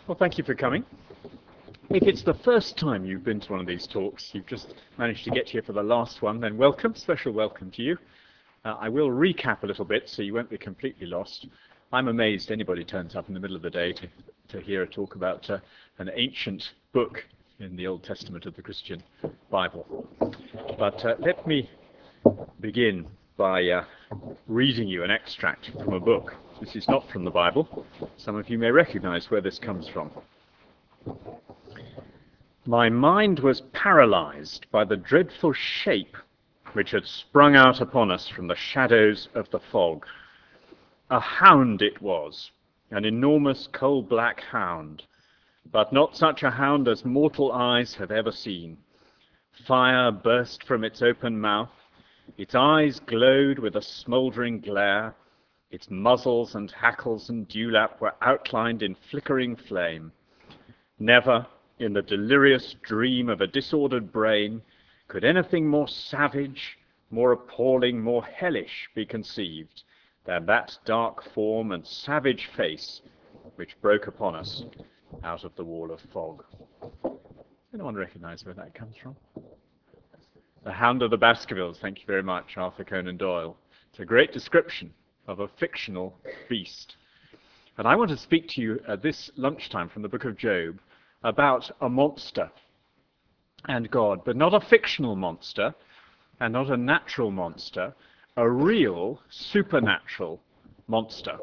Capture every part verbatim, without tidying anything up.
Well, thank you for coming. If it's the first time you've been to one of these talks, you've just managed to get here for the last one, then welcome, special welcome to you. Uh, I will recap a little bit so you won't be completely lost. I'm amazed anybody turns up in the middle of the day to, to hear a talk about uh, an ancient book in the Old Testament of the Christian Bible. But uh, let me begin by uh, reading you an extract from a book. This is not from the Bible. Some of you may recognize where this comes from. My mind was paralyzed by the dreadful shape which had sprung out upon us from the shadows of the fog. A hound it was, an enormous coal-black hound, but not such a hound as mortal eyes have ever seen. Fire burst from its open mouth, its eyes glowed with a smouldering glare, its muzzles and hackles and dewlap were outlined in flickering flame. Never, in the delirious dream of a disordered brain, could anything more savage, more appalling, more hellish be conceived than that dark form and savage face which broke upon us out of the wall of fog. Anyone recognize where that comes from? The Hound of the Baskervilles. Thank you very much, Arthur Conan Doyle. It's a great description of a fictional beast. And I want to speak to you at this lunchtime from the book of Job about a monster and God, but not a fictional monster and not a natural monster, a real supernatural monster.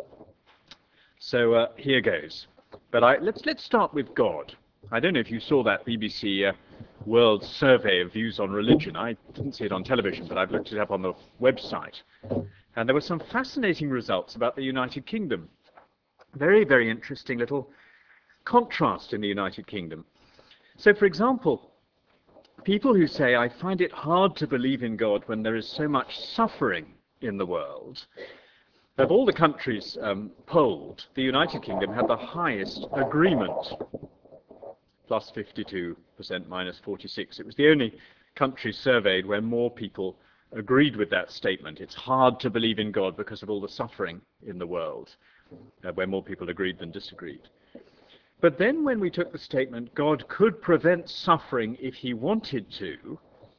So uh, here goes. But I, let's let's start with God. I don't know if you saw that B B C uh, World Survey of Views on Religion. I didn't see it on television, but I've looked it up on the website. And there were some fascinating results about the United Kingdom. Very, very interesting little contrast in the United Kingdom. So, for example, people who say, I find it hard to believe in God when there is so much suffering in the world. Of all the countries um, polled, the United Kingdom had the highest agreement, plus fifty-two percent, minus forty-six. It was the only country surveyed where more people agreed with that statement. It's hard to believe in God because of all the suffering in the world, uh, where more people agreed than disagreed. But then when we took the statement, God could prevent suffering if he wanted to,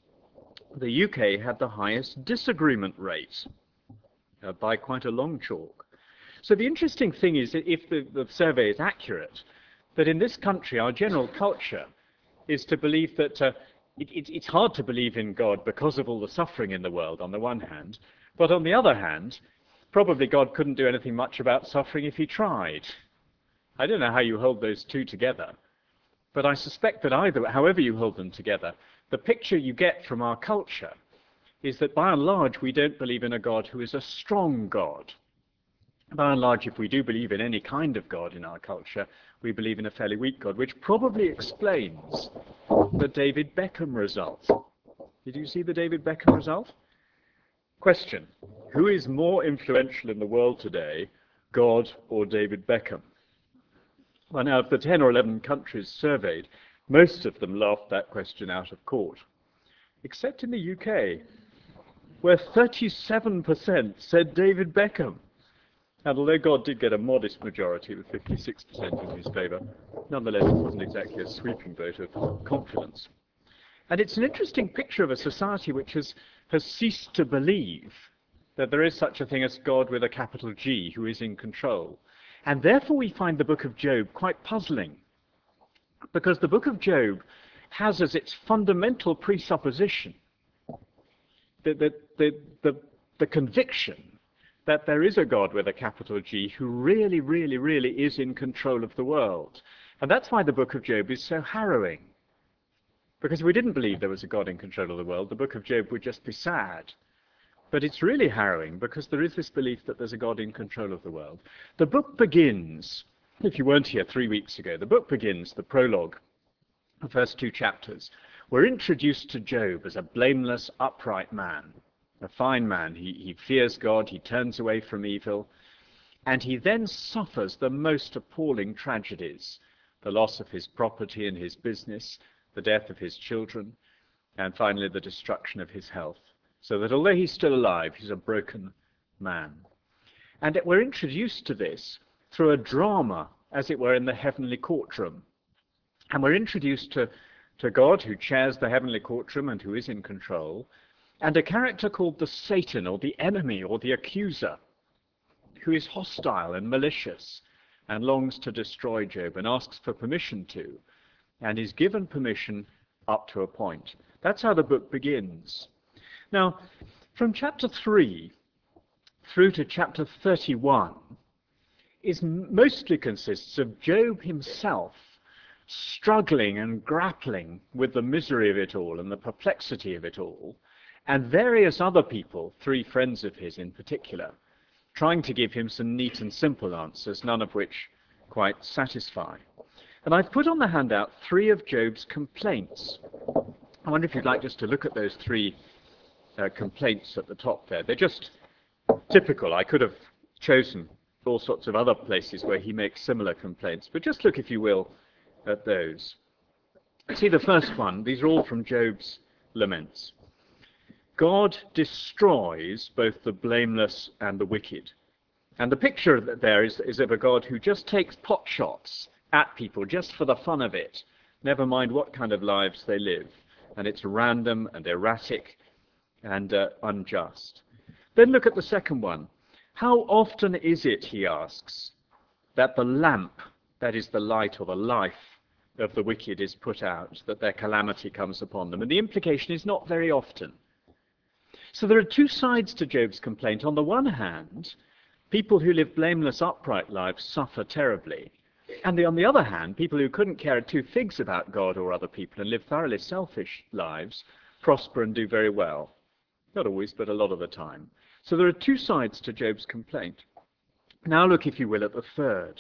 the U K had the highest disagreement rate uh, by quite a long chalk. So the interesting thing is that if the, the survey is accurate, that in this country our general culture is to believe that uh, it, it, it's hard to believe in God because of all the suffering in the world on the one hand, but on the other hand, probably God couldn't do anything much about suffering if he tried. I don't know how you hold those two together, but I suspect that either, however you hold them together, the picture you get from our culture is that by and large we don't believe in a God who is a strong God. By and large, if we do believe in any kind of God in our culture, we believe in a fairly weak God, which probably explains the David Beckham result. Did you see the David Beckham result? Question: who is more influential in the world today, God or David Beckham? Well, now, of the ten or eleven countries surveyed, most of them laughed that question out of court, except in the U K, where thirty-seven percent said David Beckham. And although God did get a modest majority with fifty-six percent in his favour, nonetheless it wasn't exactly a sweeping vote of confidence. And it's an interesting picture of a society which has, has ceased to believe that there is such a thing as God with a capital G who is in control. And therefore we find the book of Job quite puzzling, because the book of Job has as its fundamental presupposition the, the, the, the, the conviction that there is a God with a capital G who really, really, really is in control of the world. And that's why the book of Job is so harrowing. Because if we didn't believe there was a God in control of the world, the book of Job would just be sad. But it's really harrowing because there is this belief that there's a God in control of the world. The book begins, if you weren't here three weeks ago, the book begins, the prologue, the first two chapters. We're introduced to Job as a blameless, upright man, a fine man. He, he fears God, he turns away from evil, and he then suffers the most appalling tragedies, the loss of his property and his business, the death of his children, and finally the destruction of his health. So that although he's still alive, he's a broken man. And we're introduced to this through a drama as it were, in the heavenly courtroom. And we're introduced to, to God, who chairs the heavenly courtroom and who is in control, and a character called the Satan, or the enemy, or the accuser, who is hostile and malicious and longs to destroy Job and asks for permission to, and is given permission up to a point. That's how the book begins. Now, from chapter three through to chapter thirty-one is mostly consists of Job himself struggling and grappling with the misery of it all and the perplexity of it all, and various other people, three friends of his in particular, trying to give him some neat and simple answers, none of which quite satisfy. And I've put on the handout three of Job's complaints. I wonder if you'd like just to look at those three uh, complaints at the top there. They're just typical. I could have chosen all sorts of other places where he makes similar complaints, but just look, if you will, at those. See the first one. These are all from Job's laments. God destroys both the blameless and the wicked. And the picture there is, is of a God who just takes pot shots at people just for the fun of it, never mind what kind of lives they live. And it's random and erratic and uh, unjust. Then look at the second one. How often is it, he asks, that the lamp, that is the light or the life of the wicked, is put out, that their calamity comes upon them? And the implication is not very often. So there are two sides to Job's complaint. On the one hand, people who live blameless, upright lives suffer terribly. And the, on the other hand, people who couldn't care two figs about God or other people and live thoroughly selfish lives prosper and do very well. Not always, but a lot of the time. So there are two sides to Job's complaint. Now look, if you will, at the third.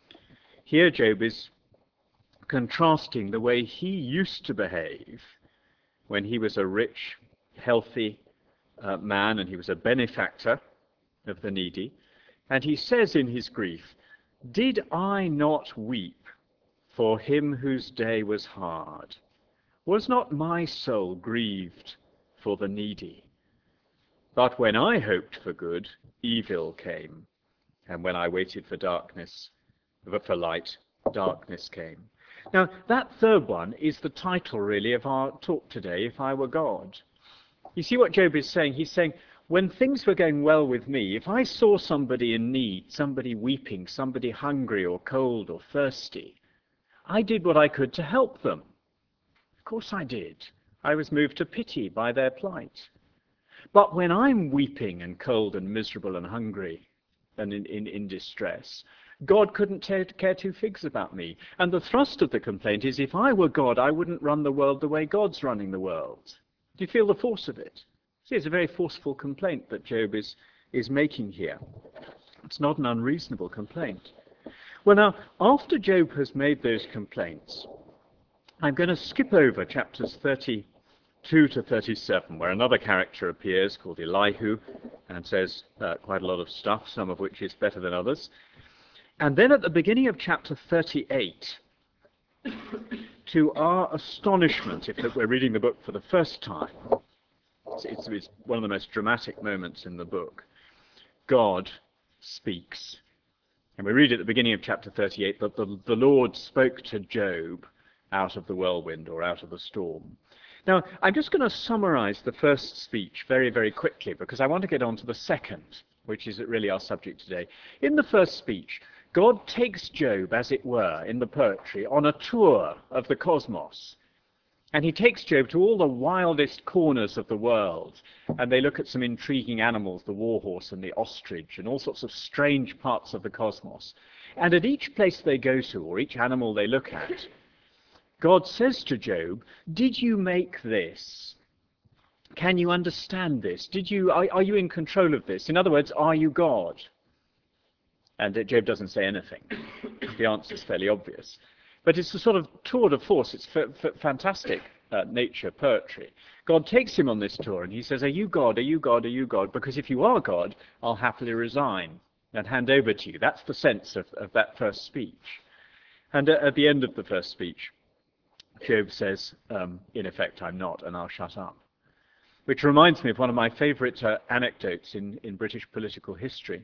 Here Job is contrasting the way he used to behave when he was a rich, healthy uh, man, and he was a benefactor of the needy. And he says in his grief, "Did I not weep for him whose day was hard? Was not my soul grieved for the needy? But when I hoped for good, evil came. And when I waited for darkness, for light, darkness came." Now, that third one is the title, really, of our talk today, If I Were God. You see what Job is saying? He's saying, when things were going well with me, if I saw somebody in need, somebody weeping, somebody hungry or cold or thirsty, I did what I could to help them. Of course I did. I was moved to pity by their plight. But when I'm weeping and cold and miserable and hungry and in, in, in distress, God couldn't care, care two figs about me. And the thrust of the complaint is, if I were God, I wouldn't run the world the way God's running the world. Do you feel the force of it? See, it's a very forceful complaint that Job is, is making here. It's not an unreasonable complaint. Well, now, after Job has made those complaints, I'm going to skip over chapters thirty-two to thirty-seven, where another character appears called Elihu and says uh, quite a lot of stuff, some of which is better than others. And then at the beginning of chapter thirty-eight, to our astonishment, if we're reading the book for the first time, it's, it's, it's one of the most dramatic moments in the book, God speaks. And we read at the beginning of chapter thirty-eight that the, the Lord spoke to Job out of the whirlwind or out of the storm. Now, I'm just going to summarize the first speech very, very quickly, because I want to get on to the second, which is really our subject today. In the first speech, God takes Job, as it were, in the poetry, on a tour of the cosmos. And he takes Job to all the wildest corners of the world. And they look at some intriguing animals, the warhorse and the ostrich, and all sorts of strange parts of the cosmos. And at each place they go to, or each animal they look at, God says to Job, "Did you make this? Can you understand this? Did you? Are, are you in control of this? In other words, are you God?" And uh, Job doesn't say anything. The answer is fairly obvious. But it's a sort of tour de force. It's f- f- fantastic uh, nature poetry. God takes him on this tour and he says, "Are you God? Are you God? Are you God? Because if you are God, I'll happily resign and hand over to you." That's the sense of, of that first speech. And uh, at the end of the first speech, Job says, um, in effect, "I'm not, and I'll shut up." Which reminds me of one of my favourite uh, anecdotes in, in British political history.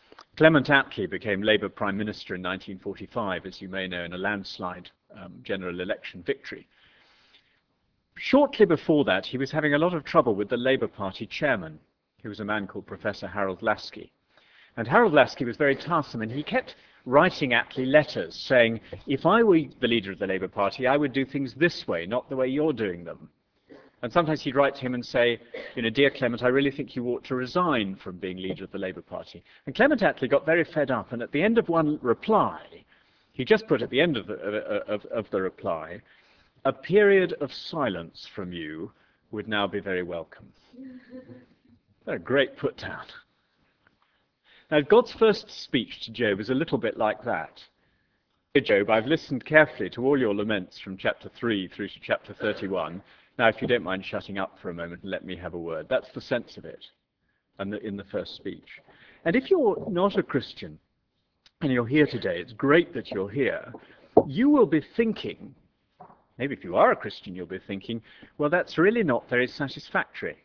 Clement Attlee became Labour Prime Minister in nineteen forty-five, as you may know, in a landslide um, general election victory. Shortly before that, he was having a lot of trouble with the Labour Party chairman, who was a man called Professor Harold Laski. And Harold Laski was very tiresome, and he kept writing Attlee letters saying, if I were the leader of the Labour Party, I would do things this way, not the way you're doing them. And sometimes he'd write to him and say, you know, dear Clement, I really think you ought to resign from being leader of the Labour Party. And Clement Attlee got very fed up, and at the end of one reply, he just put at the end of the, of, of the reply, a period of silence from you would now be very welcome. A great put down. Now, God's first speech to Job is a little bit like that. Dear Job, I've listened carefully to all your laments from chapter three through to chapter thirty-one. Now, if you don't mind shutting up for a moment and let me have a word. That's the sense of it and the, in the first speech. And if you're not a Christian and you're here today, it's great that you're here. You will be thinking, maybe if you are a Christian, you'll be thinking, well, that's really not very satisfactory.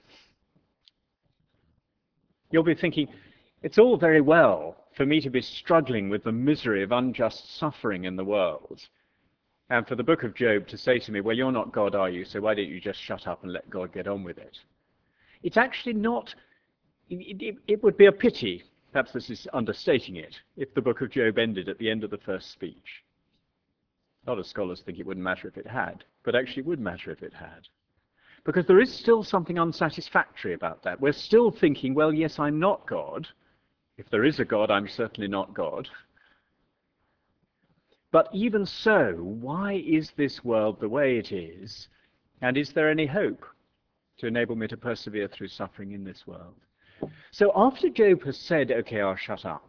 You'll be thinking, it's all very well for me to be struggling with the misery of unjust suffering in the world, and for the book of Job to say to me, well, you're not God, are you? So why don't you just shut up and let God get on with it? It's actually not, it, it, it would be a pity, perhaps this is understating it, if the book of Job ended at the end of the first speech. A lot of scholars think it wouldn't matter if it had, but actually it would matter if it had. Because there is still something unsatisfactory about that. We're still thinking, well, yes, I'm not God. If there is a God, I'm certainly not God. But even so, why is this world the way it is? And is there any hope to enable me to persevere through suffering in this world? So after Job has said, okay, I'll shut up,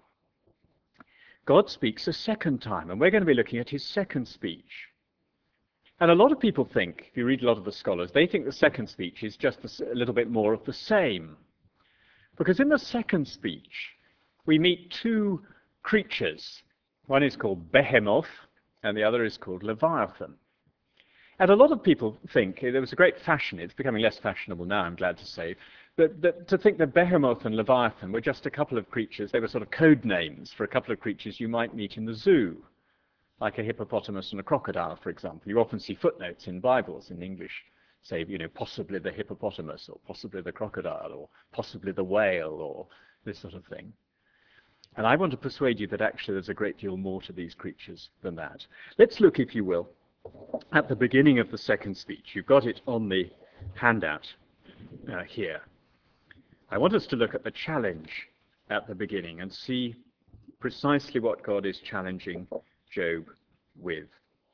God speaks a second time, and we're going to be looking at his second speech. And a lot of people think, if you read a lot of the scholars, they think the second speech is just a little bit more of the same. Because in the second speech, we meet two creatures. One is called Behemoth, and the other is called Leviathan. And a lot of people think, there was a great fashion, it's becoming less fashionable now, I'm glad to say, but that, to think that Behemoth and Leviathan were just a couple of creatures, they were sort of code names for a couple of creatures you might meet in the zoo, like a hippopotamus and a crocodile, for example. You often see footnotes in Bibles in English, say, you know, possibly the hippopotamus, or possibly the crocodile, or possibly the whale, or this sort of thing. And I want to persuade you that actually there's a great deal more to these creatures than that. Let's look, if you will, at the beginning of the second speech. You've got it on the handout uh, here. I want us to look at the challenge at the beginning and see precisely what God is challenging Job with.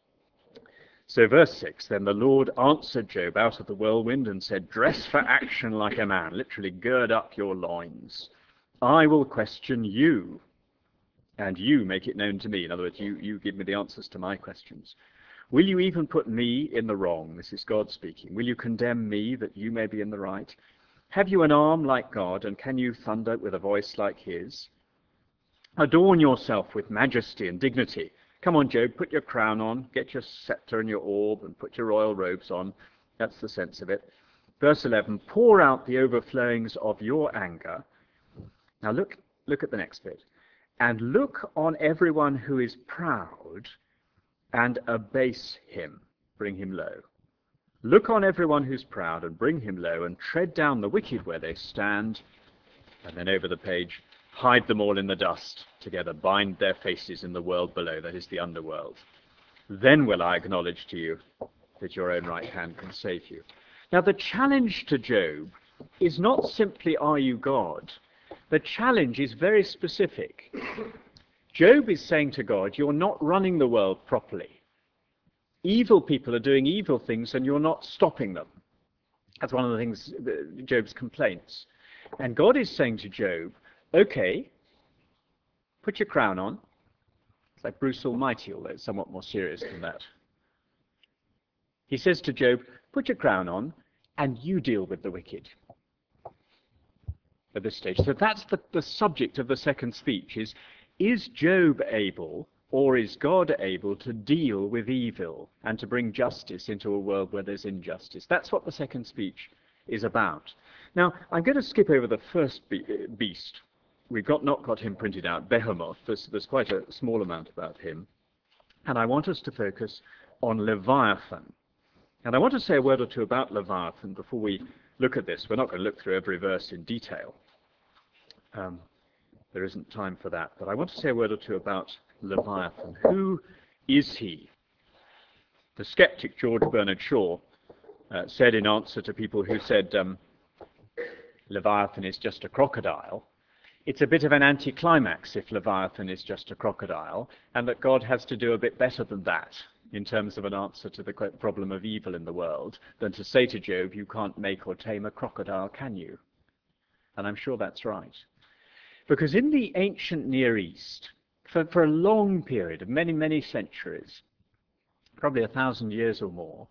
So verse six, then the Lord answered Job out of the whirlwind and said, dress for action like a man, literally gird up your loins. I will question you, and you make it known to me. In other words, you, you give me the answers to my questions. Will you even put me in the wrong? This is God speaking. Will you condemn me that you may be in the right? Have you an arm like God, and can you thunder with a voice like his? Adorn yourself with majesty and dignity. Come on, Job, put your crown on, get your scepter and your orb, and put your royal robes on. That's the sense of it. Verse eleven, pour out the overflowings of your anger. Now look, look at the next bit. And look on everyone who is proud and abase him, bring him low. Look on everyone who's proud and bring him low, and tread down the wicked where they stand. And then over the page, hide them all in the dust together, bind their faces in the world below, that is the underworld. Then will I acknowledge to you that your own right hand can save you. Now the challenge to Job is not simply, are you God? The challenge is very specific. Job is saying to God, you're not running the world properly. Evil people are doing evil things and you're not stopping them. That's one of the things, Job's complaints. And God is saying to Job, okay, put your crown on. It's like Bruce Almighty, although it's somewhat more serious than that. He says to Job, put your crown on and you deal with the wicked. At this stage. So that's the, the subject of the second speech, is, is Job able, or is God able to deal with evil and to bring justice into a world where there's injustice? That's what the second speech is about. Now, I'm going to skip over the first be- beast we've got not got him printed out, Behemoth. There's, there's quite a small amount about him. And I want us to focus on Leviathan. And I want to say a word or two about Leviathan before we look at this. We're not going to look through every verse in detail. Um, there isn't time for that. But I want to say a word or two about Leviathan. Who is he? The skeptic George Bernard Shaw uh, said in answer to people who said um, Leviathan is just a crocodile, it's a bit of an anticlimax if Leviathan is just a crocodile, and that God has to do a bit better than that in terms of an answer to the problem of evil in the world, than to say to Job, you can't make or tame a crocodile, can you? And I'm sure that's right. Because in the ancient Near East, for, for a long period of many, many centuries, probably a thousand years or more,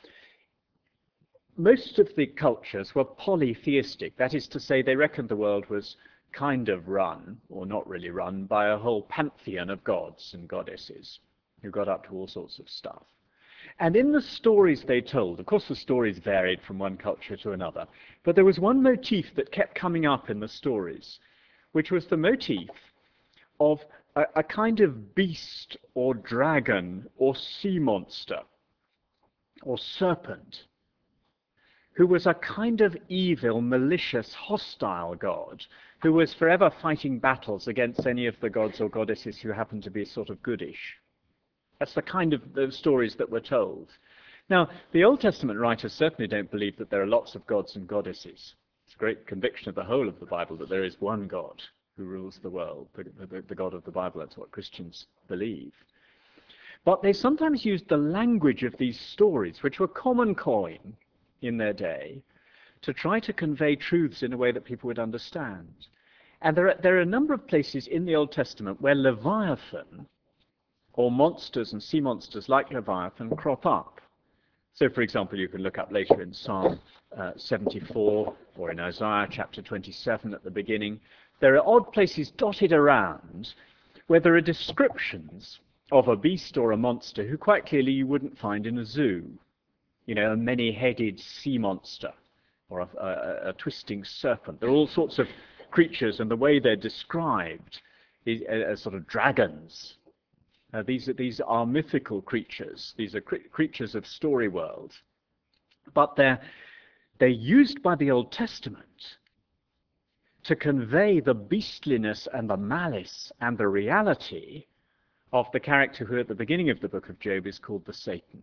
most of the cultures were polytheistic. That is to say, they reckoned the world was kind of run, or not really run, by a whole pantheon of gods and goddesses who got up to all sorts of stuff. And in the stories they told, of course the stories varied from one culture to another, but there was one motif that kept coming up in the stories, which was the motif of a, a kind of beast or dragon or sea monster or serpent who was a kind of evil, malicious, hostile god who was forever fighting battles against any of the gods or goddesses who happened to be sort of goodish. That's the kind of the stories that were told. Now, the Old Testament writers certainly don't believe that there are lots of gods and goddesses. It's a great conviction of the whole of the Bible that there is one God who rules the world, the, the, the God of the Bible. That's what Christians believe. But they sometimes used the language of these stories, which were common coin in their day, to try to convey truths in a way that people would understand. And there are, there are a number of places in the Old Testament where Leviathan, or monsters and sea monsters like Leviathan, crop up. So, for example, you can look up later in Psalm uh, seventy-four or in Isaiah chapter twenty-seven at the beginning. There are odd places dotted around where there are descriptions of a beast or a monster who quite clearly you wouldn't find in a zoo. You know, a many-headed sea monster or a, a, a twisting serpent. There are all sorts of creatures, and the way they're described is as sort of dragons. Uh, these, are, these are mythical creatures. These are cre- creatures of story world. But they're, they're used by the Old Testament to convey the beastliness and the malice and the reality of the character who at the beginning of the book of Job is called the Satan,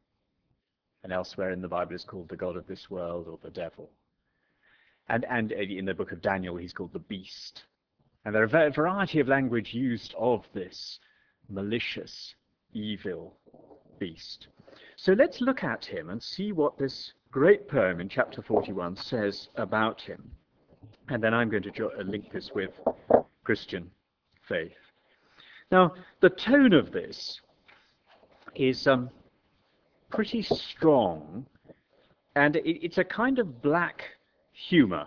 and elsewhere in the Bible is called the God of this world or the devil. And, and in the book of Daniel he's called the beast. And there are a variety of language used of this malicious, evil beast. So let's look at him and see what this great poem in chapter forty-one says about him. And then I'm going to jo- link this with Christian faith. Now, the tone of this is um, pretty strong, and it, it's a kind of black humor.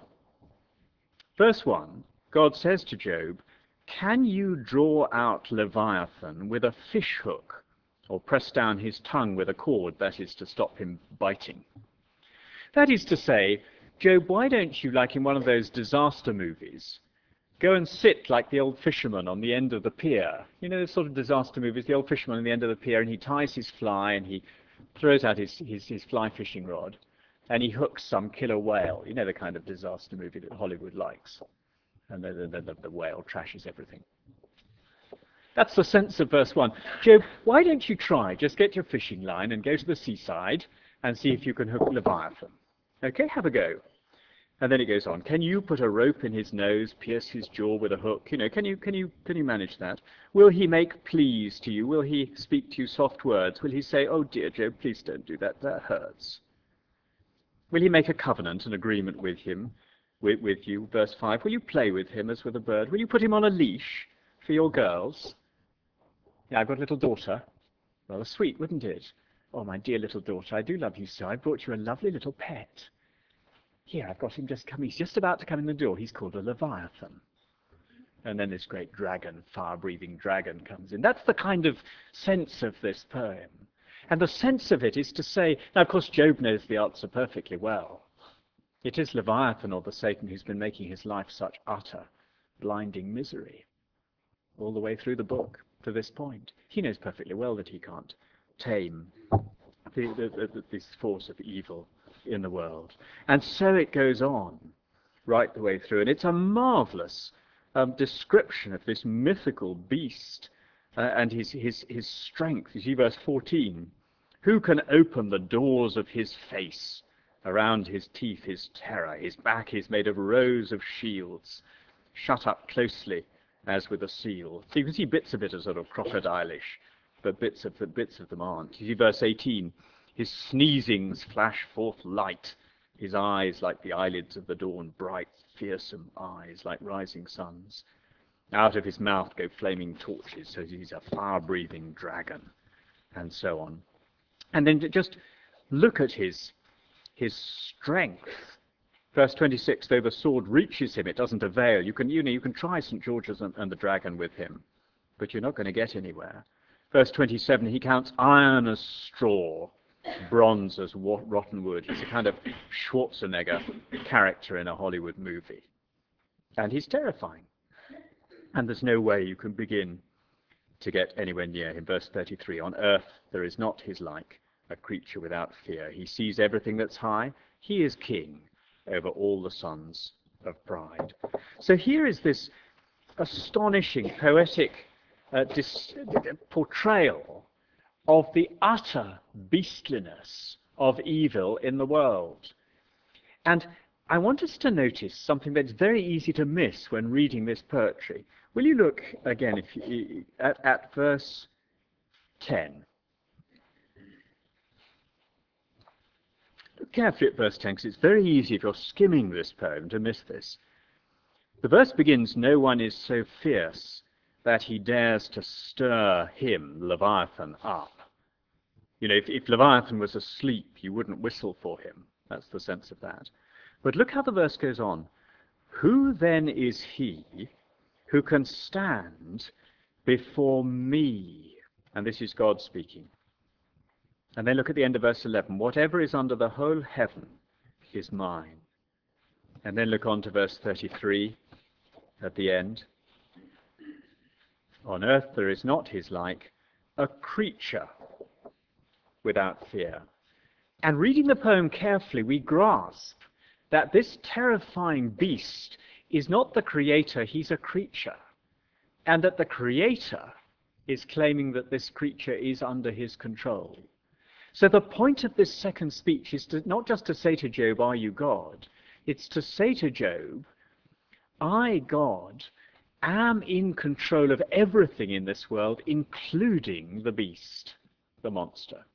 Verse one, God says to Job, can you draw out Leviathan with a fish hook, or press down his tongue with a cord, that is, to stop him biting? That is to say, Job, why don't you, like in one of those disaster movies, go and sit like the old fisherman on the end of the pier? You know, the sort of disaster movies, the old fisherman on the end of the pier, and he ties his fly, and he throws out his, his, his fly fishing rod, and he hooks some killer whale. You know, the kind of disaster movie that Hollywood likes. And the, the, the, the whale trashes everything. That's the sense of verse one. Job, why don't you try, just get your fishing line and go to the seaside and see if you can hook Leviathan. Okay, have a go. And then it goes on. Can you put a rope in his nose, pierce his jaw with a hook? You know, can you can you can you manage that? Will he make pleas to you? Will he speak to you soft words? Will he say, "Oh dear, Job, please don't do that. That hurts"? Will he make a covenant, an agreement with him, with, with you? Verse five. Will you play with him as with a bird? Will you put him on a leash for your girls? Yeah, I've got a little daughter. Rather sweet, wouldn't it? Oh, my dear little daughter, I do love you so. I brought you a lovely little pet. Here, I've got him just come. He's just about to come in the door. He's called a Leviathan. And then this great dragon, fire-breathing dragon, comes in. That's the kind of sense of this poem. And the sense of it is to say, now, of course, Job knows the answer perfectly well. It is Leviathan or the Satan who's been making his life such utter blinding misery all the way through the book to this point. He knows perfectly well that he can't tame the, the, the, this force of evil in the world. And so it goes on right the way through. And it's a marvelous um, description of this mythical beast uh, and his, his, his strength. You see verse fourteen. Who can open the doors of his face? Around his teeth his terror. His back is made of rows of shields, shut up closely as with a seal. So you can see bits of it are sort of crocodilish, but bits of, the, bits of them aren't. You see verse eighteen. His sneezings flash forth light. His eyes like the eyelids of the dawn, bright, fearsome eyes like rising suns. Out of his mouth go flaming torches, so he's a fire-breathing dragon, and so on. And then just look at his, his strength. Verse twenty-six, though the sword reaches him, it doesn't avail. You can, you know, you can try Saint George's and, and the dragon with him, but you're not going to get anywhere. Verse twenty-seven, he counts iron as straw, bronze as rotten wood. He's a kind of Schwarzenegger character in a Hollywood movie. And he's terrifying. And there's no way you can begin to get anywhere near him. Verse thirty-three, on earth there is not his like, a creature without fear. He sees everything that's high. He is king over all the sons of pride. So here is this astonishing, poetic uh, dis- portrayal of the utter beastliness of evil in the world. And I want us to notice something that's very easy to miss when reading this poetry. Will you look again if you, at, at verse ten? Look carefully at verse ten, because it's very easy if you're skimming this poem to miss this. The verse begins, no one is so fierce that he dares to stir him, Leviathan, up. You know, if, if Leviathan was asleep, you wouldn't whistle for him. That's the sense of that. But look how the verse goes on. Who then is he who can stand before me? And this is God speaking. And then look at the end of verse eleven. Whatever is under the whole heaven is mine. And then look on to verse thirty-three at the end. On earth there is not his like, a creature without fear. And reading the poem carefully, we grasp that this terrifying beast is not the creator, he's a creature. And that the creator is claiming that this creature is under his control. So the point of this second speech is to, not just to say to Job, are you God? It's to say to Job, I, God, am in control of everything in this world, including the beast, the monster.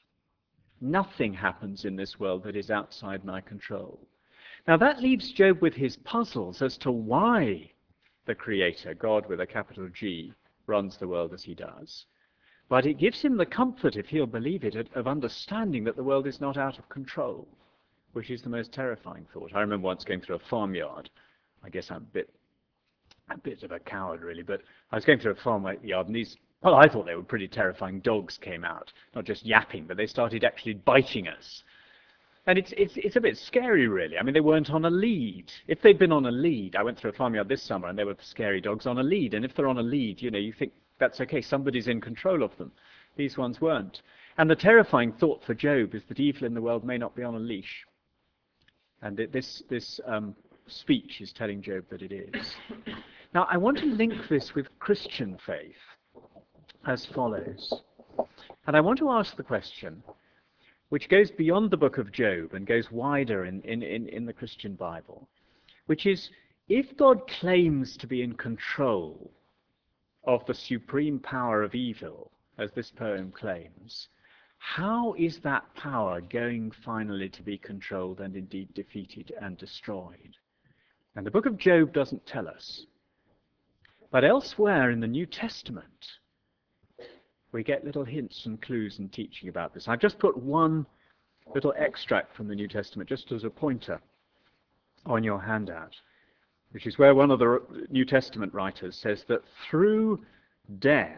Nothing happens in this world that is outside my control. Now that leaves Job with his puzzles as to why the Creator, God with a capital G, runs the world as he does. But it gives him the comfort, if he'll believe it, of understanding that the world is not out of control, which is the most terrifying thought. I remember once going through a farmyard. I guess I'm a bit, a bit of a coward, really, but I was going through a farmyard, and these, well, I thought they were pretty terrifying dogs came out, not just yapping, but they started actually biting us. And it's, it's, it's a bit scary, really. I mean, they weren't on a lead. If they'd been on a lead, I went through a farmyard this summer, and there were scary dogs on a lead. And if they're on a lead, you know, you think, that's okay, somebody's in control of them. These ones weren't. And the terrifying thought for Job is that evil in the world may not be on a leash. And it, this, this um, speech is telling Job that it is. Now, I want to link this with Christian faith as follows. And I want to ask the question, which goes beyond the book of Job and goes wider in, in, in, in the Christian Bible, which is, if God claims to be in control of the supreme power of evil, as this poem claims, how is that power going finally to be controlled and indeed defeated and destroyed? And the book of Job doesn't tell us. But elsewhere in the New Testament, we get little hints and clues and teaching about this. I've just put one little extract from the New Testament, just as a pointer on your handout, which is where one of the New Testament writers says that through death,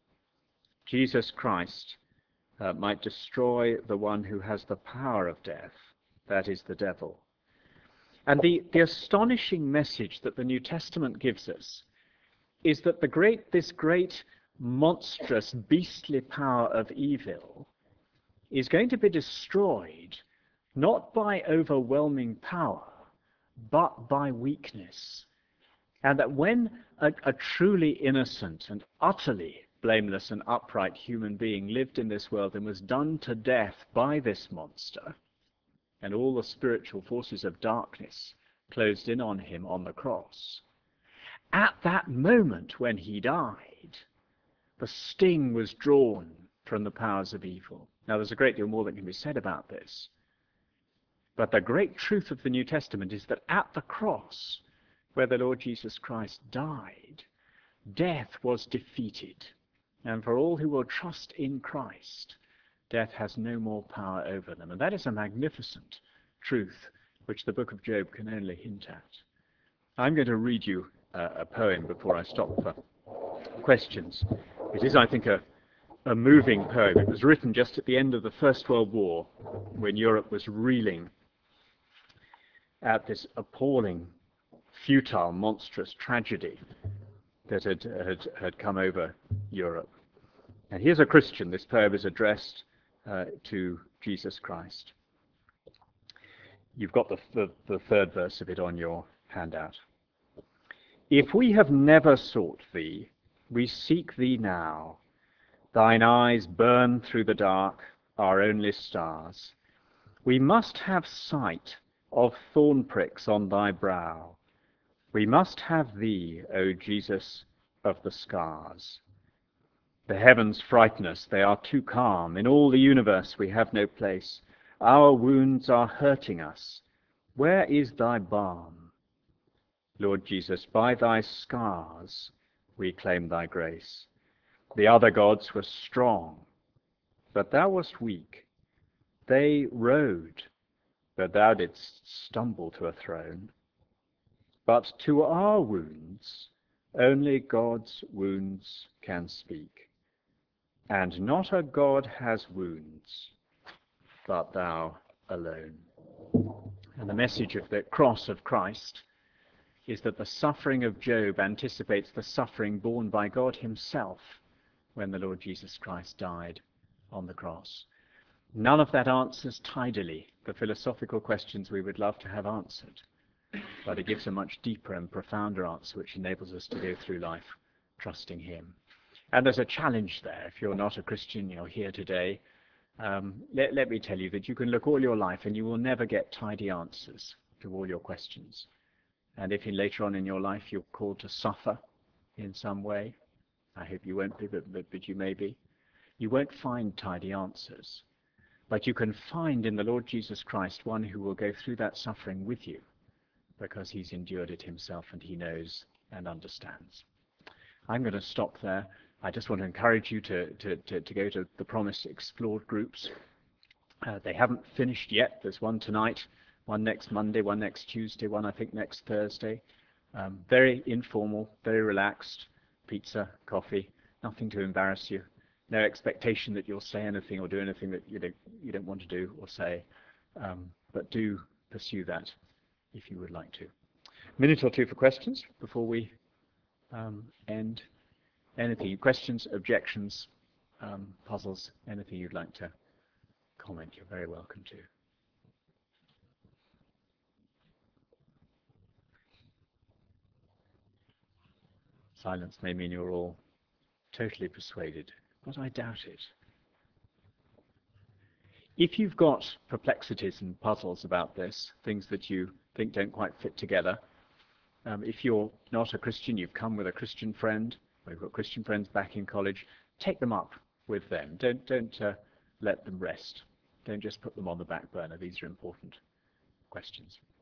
Jesus Christ uh, might destroy the one who has the power of death, that is the devil. And the, the astonishing message that the New Testament gives us is that the great, this great, monstrous, beastly power of evil is going to be destroyed not by overwhelming power, but by weakness. And that when a, a truly innocent and utterly blameless and upright human being lived in this world and was done to death by this monster, and all the spiritual forces of darkness closed in on him on the cross, at that moment when he died, the sting was drawn from the powers of evil. Now, there's a great deal more that can be said about this. But the great truth of the New Testament is that at the cross, where the Lord Jesus Christ died, death was defeated. And for all who will trust in Christ, death has no more power over them. And that is a magnificent truth which the book of Job can only hint at. I'm going to read you uh, a poem before I stop for questions. It is, I think, a, a moving poem. It was written just at the end of the First World War, when Europe was reeling at this appalling, futile, monstrous tragedy that had, had, had come over Europe. And here's a Christian. This poem is addressed uh, to Jesus Christ. You've got the, the, the third verse of it on your handout. If we have never sought thee, we seek thee now. Thine eyes burn through the dark, our only stars. We must have sight of thorn pricks on thy brow. We must have thee, O Jesus of the scars. The heavens frighten us, they are too calm. In all the universe we have no place. Our wounds are hurting us. Where is thy balm? Lord Jesus, by thy scars we claim thy grace. The other gods were strong, but thou wast weak. They rode, but thou didst stumble to a throne. But to our wounds, only God's wounds can speak. And not a god has wounds, but thou alone. And the message of the cross of Christ is that the suffering of Job anticipates the suffering borne by God himself when the Lord Jesus Christ died on the cross. None of that answers tidily the philosophical questions we would love to have answered, but it gives a much deeper and profounder answer which enables us to go through life trusting him. And there's a challenge there. If you're not a Christian, you're here today, um, let, let me tell you that you can look all your life and you will never get tidy answers to all your questions. And if in, later on in your life you're called to suffer in some way, I hope you won't be, but, but, but you may be, you won't find tidy answers. But you can find in the Lord Jesus Christ one who will go through that suffering with you, because he's endured it himself and he knows and understands. I'm going to stop there. I just want to encourage you to, to, to, to go to the Promise Explored groups. Uh, they haven't finished yet. There's one tonight, one next Monday, one next Tuesday, one I think next Thursday. Um, very informal, very relaxed. Pizza, coffee, nothing to embarrass you. No expectation that you'll say anything or do anything that you don't, you don't want to do or say. Um, but do pursue that if you would like to. A minute or two for questions before we um, end. Anything, questions, objections, um, puzzles, anything you'd like to comment, you're very welcome to. Silence may mean you're all totally persuaded, but I doubt it. If you've got perplexities and puzzles about this, things that you think don't quite fit together, um, if you're not a Christian, you've come with a Christian friend, we've got Christian friends back in college, take them up with them. Don't, don't uh, let them rest. Don't just put them on the back burner. These are important questions.